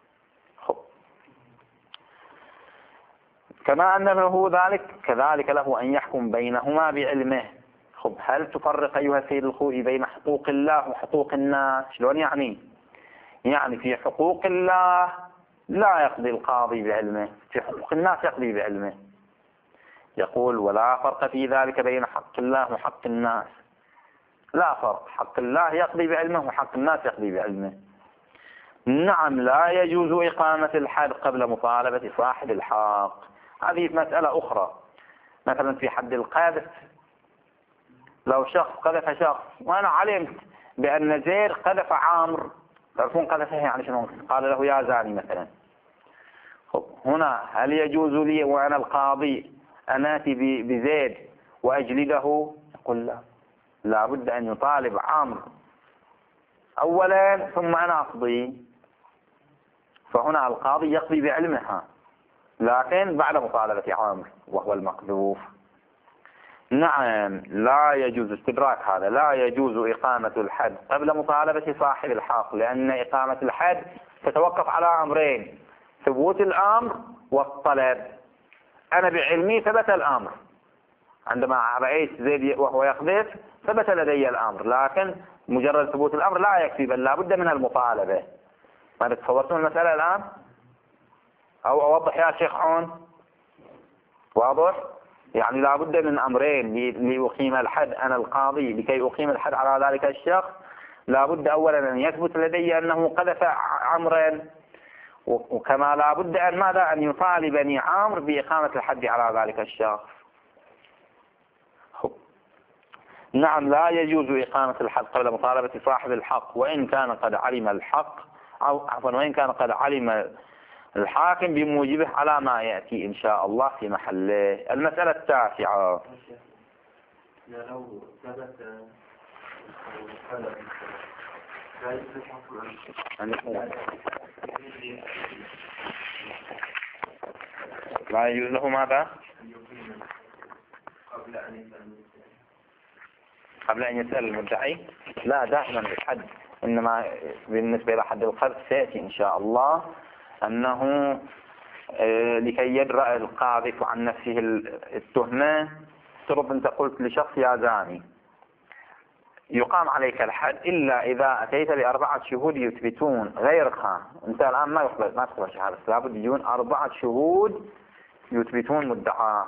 كما أن له ذلك كذلك له أن يحكم بينهما بعلمه. خب هل تفرق أيها السيد الخوئي بين حقوق الله وحقوق الناس؟ شلون يعني؟ يعني في حقوق الله لا يقضي القاضي بعلمه، في حقوق الناس يقضي بعلمه. يقول: ولا فرق في ذلك بين حق الله وحق الناس. لا فرق، حق الله يقضي بعلمه وحق الناس يقضي بعلمه. نعم، لا يجوز إقامة الحد قبل مطالبة صاحب الحق. هذه مسألة أخرى. مثلا في حد القذف، لو شخص قذف شخص وأنا علمت بأن زيد قذف عامر، تعرفون قذفه يعني شنو؟ قال له يا زاني مثلا. هنا هل يجوز لي وأنا القاضي أن آتي بزيد وأجلده؟ يقول لا، لا بد أن يطالب عامر أولا ثم أنا أقضي. فهنا القاضي يقضي بعلمها لكن بعد مطالبة عامر وهو المقذوف. نعم، لا يجوز استدراك هذا، لا يجوز إقامة الحد قبل مطالبة صاحب الحق، لأن إقامة الحد تتوقف على أمرين: ثبوت الأمر والطلب. أنا بعلمي ثبت الأمر، عندما رأيت زيد وهو يقذف ثبت لدي الأمر، لكن مجرد ثبوت الأمر لا يكفي، بل لا بد من المطالبة. ماذا تصورتون المسألة الآن؟ أو أوضح يا شيخ عون؟ واضح؟ يعني لا بد من أمرين لأقيم الحد أنا القاضي. لكي أقيم الحد على ذلك الشخص لا بد أولا أن يثبت لدي أنه قذف عمرا، وكما لا بد أن ماذا؟ أن يطالبني عامر بإقامة الحد على ذلك الشخص. نعم، لا يجوز إقامة الحد قبل مطالبة صاحب الحق، وإن كان قد علم الحق أو عفوا وإن كان قد علم الحاكم بموجبه على ما يأتي إن شاء الله في محله. المسألة التاسعة: لو ثبت الطلب لا يصح لا يجوز له ماذا؟ قبل أن يسأل قبل أن يسأل المدعي؟ لا، دائما الحد، إنما بالنسبة إلى حد القذف سيأتي إن شاء الله أنه لكي يدرأ القاذف عن نفسه التهمة. افترض أنت قلت لشخص يا زاني، يقام عليك الحد إلا إذا أتيت بأربعة شهود يثبتون غيرها. أنت الآن ما يقبل ما تقبل شهادة، لابد يجون أربعة شهود يثبتون مدعاك.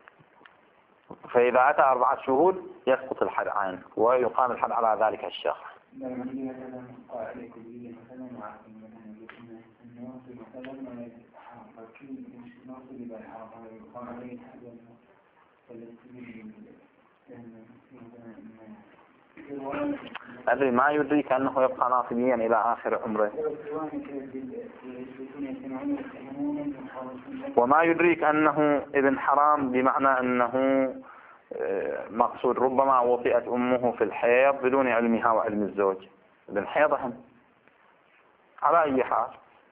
فإذا أتى أربعة شهود يسقط الحد عنه ويقام الحد على ذلك الشخص. أدري ما يدريك أنه يبقى ناصبيا إلى آخر عمره، وما يدريك أنه ابن حرام بمعنى أنه مقصود ربما وطئت أمه في الحيض بدون علمها وعلم الزوج، ابن حيضهم. على أي حال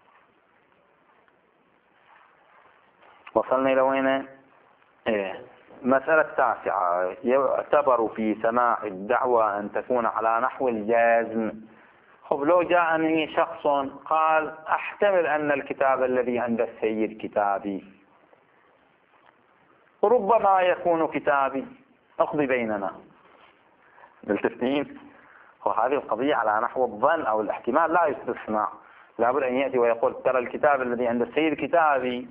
وصلنا إلى وين؟ إيه. مسألة تاسعة: يعتبر في سماع الدعوة أن تكون على نحو الجازم. خب لو جاءني شخص قال أحتمل أن الكتاب الذي عند السيد كتابي، ربما يكون كتابي، أقضي بيننا. بالتفتين وهذه القضية على نحو الظن أو الاحتمال لا يستثنى، لابد أن يأتي ويقول ترى الكتاب الذي عند السيد كتابي.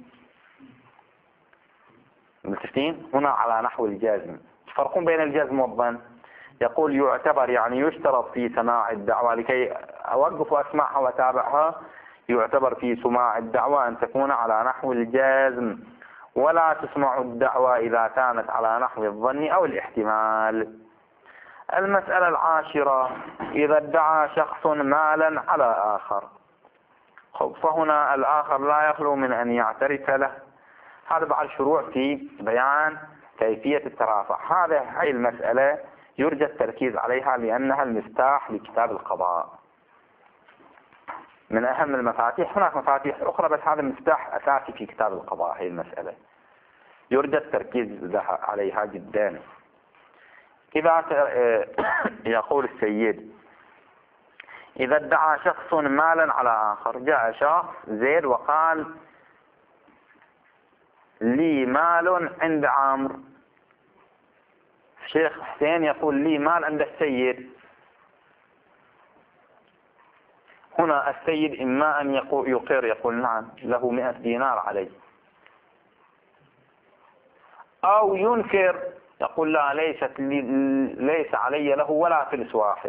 بالتفتين هنا على نحو الجازم. تفرقون بين الجزم والظن. يقول يعتبر يعني يشترط في سماع الدعوة، لكي أوقف وأسمعها وأتابعها يعتبر في سماع الدعوة أن تكون على نحو الجازم، ولا تسمع الدعوة إذا كانت على نحو الظن أو الاحتمال. المسألة العاشرة: إذا ادعى شخص مالا على آخر، فهنا الآخر لا يخلو من أن يعترف له. هذا بعد شروع في بيان كيفية الترافع. هذا هاي المسألة يرجى التركيز عليها لأنها المفتاح لكتاب القضاء، من أهم المفاتيح. هناك مفاتيح أخرى بس هذا مفتاح أساسي في كتاب القضاء. هي المسألة يرجى التركيز عليها جدا. إذا يقول السيد إذا ادعى شخص مالا على آخر، جاء شخص زيد وقال لي مال عند عمرو، الشيخ حسين يقول لي مال عند السيد. هنا السيد إما أن يقر يقول نعم له مئة دينار علي، أو ينكر يقول لا ليست لي ليس علي له ولا فلس واحد،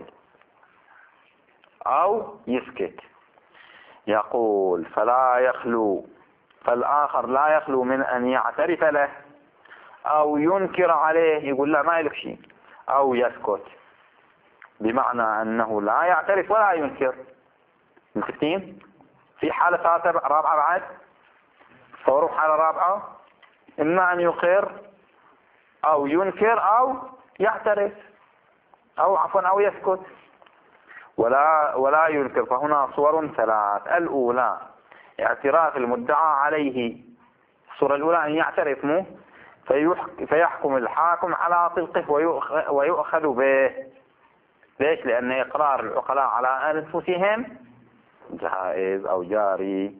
أو يسكت. يقول فلا يخلو فالآخر لا يخلو من أن يعترف له أو ينكر عليه، يقول لا ما لك شيء، أو يسكت، بمعنى أنه لا يعترف ولا ينكر. متفقين؟ في حالة ثالثة رابعة بعد، صوروا حالة رابعة، إما أن يقر أو ينكر أو يعترف، أو عفوا أو يسكت ولا ولا ينكر. فهنا صور ثلاث. الأولى اعتراف المدعى عليه، الصورة الأولى أن يعترف مو فيحكم الحاكم على طلقه ويؤخذ به. ليش؟ لأن إقرار العقلاء على أنفسهم جائز أو جاري.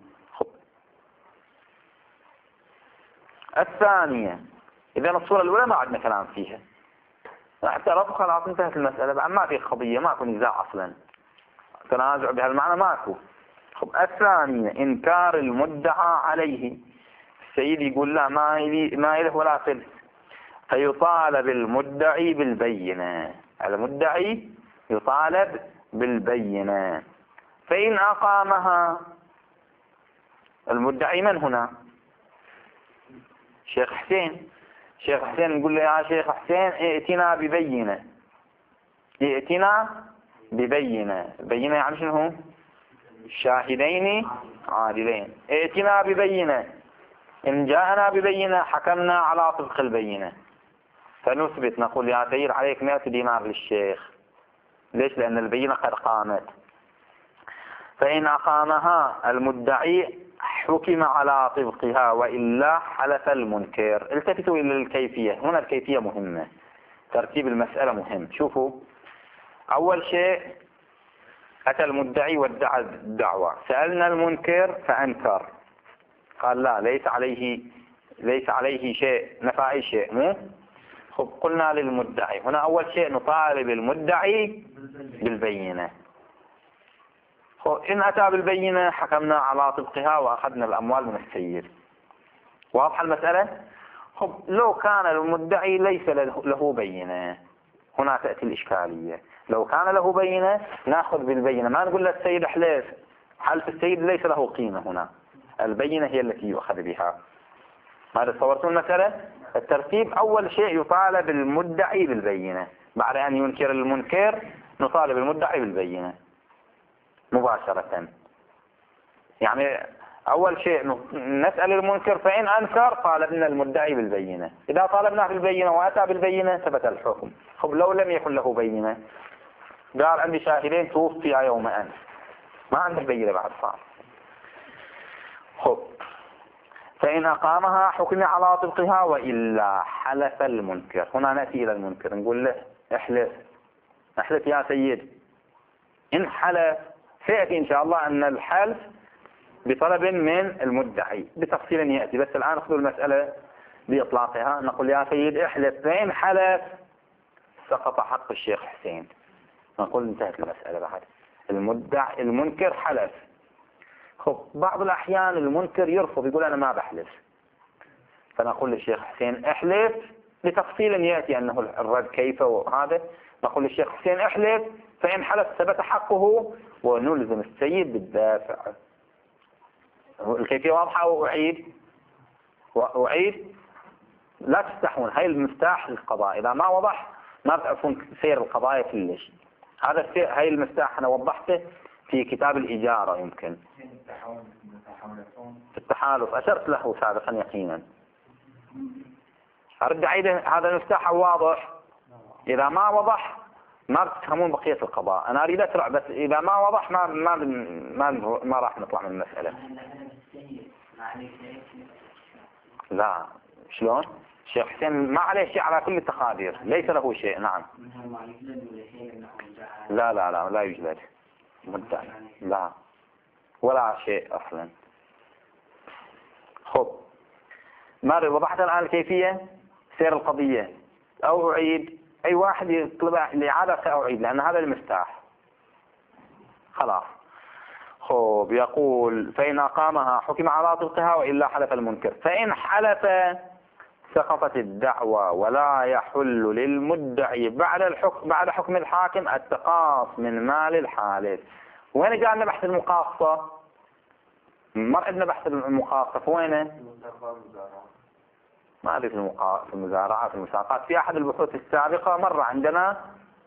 الثانية، إذا الصورة الأولى ما عندنا كلام فيها، اعترف خلاص انتهت المسألة، بعد ما في قضية، ما في نزاع أصلا، تنازع بهالمعنى ماكو. الثانية إنكار المدعى عليه، السيد يقول لا ما ما له ولا فلس، فيطالب المدعي بالبينة. المدعي يطالب بالبينة، فإن أقامها المدعي من هنا؟ شيخ حسين. شيخ حسين نقول له يا شيخ حسين ائتنا ببينة، ائتنا ببينة. بينة يعني شنو؟ شاهدين عادلين. ائتنا ببينة، إن جاءنا ببينة حكمنا على طبق البينة، فنثبت نقول يا سيد عليك مئة دينار للشيخ. ليش؟ لأن البينة قد قامت. فإن أقامها المدعي حكم على طبقها، وإلا حلف المنكر. التفتوا إلى الكيفية، هنا الكيفية مهمة، ترتيب المسألة مهم. شوفوا، أول شيء أتى المدعي وادعى الدعوة، سألنا المنكر فأنكر، قال لا ليس عليه ليس عليه شيء، نفى أي شيء مو. خب قلنا للمدعي هنا أول شيء نطالب المدعي بالبينة. إن أتى بالبينة حكمنا على طبقها وأخذنا الأموال من السيد. واضحة المسألة؟ خب لو كان المدعي ليس له بينة، هنا تأتي الإشكالية. لو كان له بينة نأخذ بالبينة، ما نقول للسيد احلف، حلف السيد ليس له قيمة. هنا البينة هي التي يؤخذ بها. هذا تصورتون المسألة؟ الترتيب أول شيء يطالب المدعي بالبينة، بعد أن ينكر المنكر نطالب المدعي بالبينة مباشرة. يعني أول شيء نسأل المنكر، فإن أنكر طالبنا المدعي بالبينة. إذا طالبنا بالبينة وأتى بالبينة ثبت الحكم. خب لو لم يكن له بينة، قال عندي شاهدين توفي يوم أمس، ما عندك بينة بعد صار. خب فإن أقامها حكم على طبقها، وإلا حلف المنكر. هنا نأتي إلى المنكر نقول له احلف، احلف يا سيد. إن حلف سيأتي إن شاء الله أن الحلف بطلب من المدعي بتفصيل يأتي، بس الآن نأخذ المسألة بإطلاقها. نقول يا سيد احلف، فإن حلف سقط حق الشيخ حسين، نقول انتهت المسألة. بعد المدعي المنكر حلف. خب بعض الأحيان المنكر يرفض، يقول أنا ما بحلف، فنقول للشيخ حسين احلف بتفصيل يأتي أنه الرد كيف وهذا. نقول للشيخ حسين احلف، فإن حلف ثبت حقه، ونلزم السيد بالدافع. الكيفية واضحة؟ وأعيد وأعيد لا تستحون، هاي المفتاح للقضاء. إذا ما وضح ما بتعرفون سير القضايا كلش. هذا السير، هاي المفتاح أنا وضحته في كتاب الإجارة. يمكن في التحالف أشرت له سابقا يقينا. أرد أعيد هذا المفتاح واضح؟ إذا ما وضح ما بتفهمون بقية القضاء. أنا أريد أسرع، بس إذا ما وضح ما ما ما, ما راح نطلع من المسألة. لا، شلون؟ الشيخ حسين ما عليه شيء على كل التقادير، ليس له شيء. نعم. لا لا لا لا يوجد مدعي، لا ولا شيء أصلا. خب، ماذا وضحت الآن الكيفية سير القضية أو أعيد؟ أي واحد يطلب الإعادة أو أعيد، لأن هذا المفتاح. خلاص. خب، يقول فإن أقامها حكم على طلقها وإلا حلف المنكر. فإن حلف سقطت الدعوة ولا يحل للمدعي بعد الحكم بعد حكم الحاكم التقاص من مال الحالف. وين جاء لنا بحث المقاصة؟ ما عندنا بحث المقاصة، وينه؟ ما أدري في المقا... في المزارعة في المساقات. في أحد البحوث السابقة مرة عندنا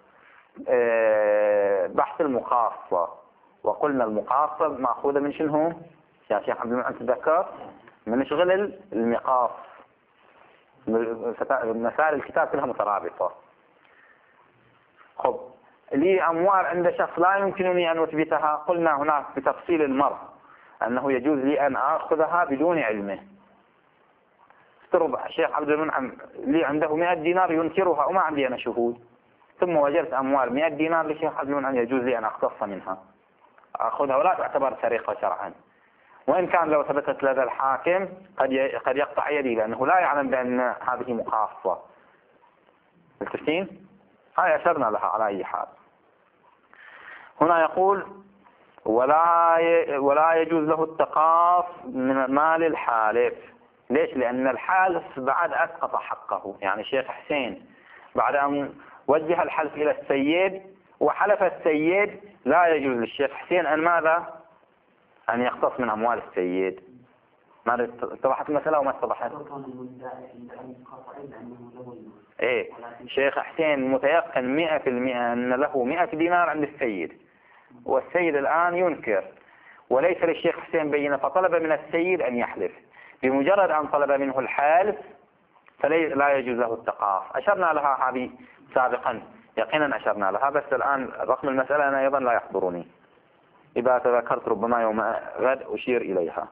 بحث المقاصة، وقلنا المقاصة مأخوذة من شنو؟ يا شيخ عبد المنعم تذكر؟ من شغل المقاص. مسائل الكتاب كلها مترابطة. خب، لي أموال عند شخص لا يمكنني أن أثبتها. قلنا هناك بتفصيل المرء أنه يجوز لي أن أخذها بدون علمه. افترض الشيخ عبد المنعم لي عنده مئة دينار ينكرها وما عندي أنا شهود، ثم وجدت أموال مئة دينار للشيخ عبد المنعم، يجوز لي أن أقتص منها، أخذها ولا تعتبر سرقة شرعا. وإن كان لو ثبتت لدى الحاكم قد قد يقطع يدي، لأنه لا يعلم بأن هذه مقاصة. التفسين هاي أشرنا لها على أي حال. هنا يقول ولا ولا يجوز له التقاص من مال الحالف. ليش؟ لأن الحالف بعد أسقط حقه. يعني الشيخ حسين بعد أن وجه الحلف إلى السيد وحلف السيد، لا يجوز للشيخ حسين أن ماذا؟ أن يقتص من أموال السيد. ماذا اتضحت المسألة وما اتضحت؟ إيه، الشيخ حسين متيقن مئة في المئة أن له مئة دينار عند السيد، والسيد الآن ينكر وليس للشيخ حسين بينة، فطلب من السيد أن يحلف. بمجرد أن طلب منه الحلف فلا يجوز له التقاص. أشرنا لها هذه سابقا، يقينا أشرنا لها، بس الآن رقم المسألة أنا أيضا لا يحضرني. إذا تذكرت ربما يوم غد أشير إليها.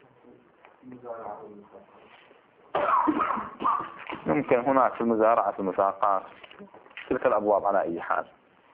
يمكن هناك في المزارعة في المساقات تلك الأبواب على أي حال.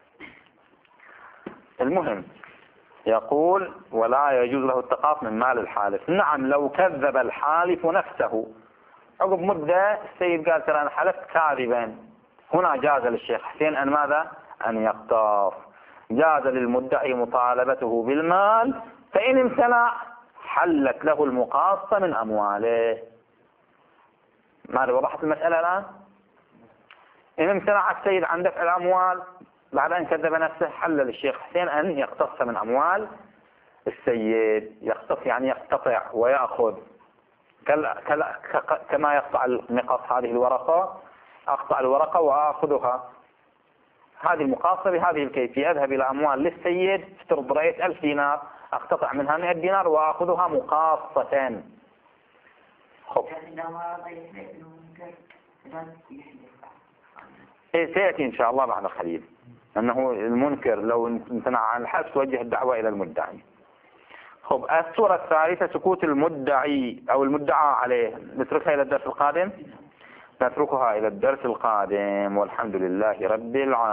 المهم يقول ولا يجوز له التقاص من مال الحالف. نعم، لو كذب الحالف نفسه عقب مدة السيد قال ترى أنا حلفت كاذبا، هنا جاز للشيخ حسين أن ماذا؟ أن يقتص. جاز للمدعي مطالبته بالمال، فإن امتنع حلت له المقاصة من أمواله. ماذا وضحت المسألة الآن؟ إن امتنع السيد عن دفع الأموال بعد أن كذب نفسه، حل للشيخ حسين أن يقتص من أموال السيد. يقتص يعني يقتطع ويأخذ، كما يقطع المقص هذه الورقة، أقطع الورقة وأخذها. هذه المقاصة بهذه الكيفية، أذهب إلى أموال للسيد، افترض رأيت ألف دينار، أقتطع منها مئة دينار وأخذها مقاصة. خب، سيأتي إن شاء الله بعد قليل أنه المنكر لو امتنع عن الحبس توجه الدعوة إلى المدعي. خب، الصورة الثالثة سكوت المدعي أو المدعى عليه. نتركها إلى الدرس القادم، نتركها إلى الدرس القادم، والحمد لله رب العالمين.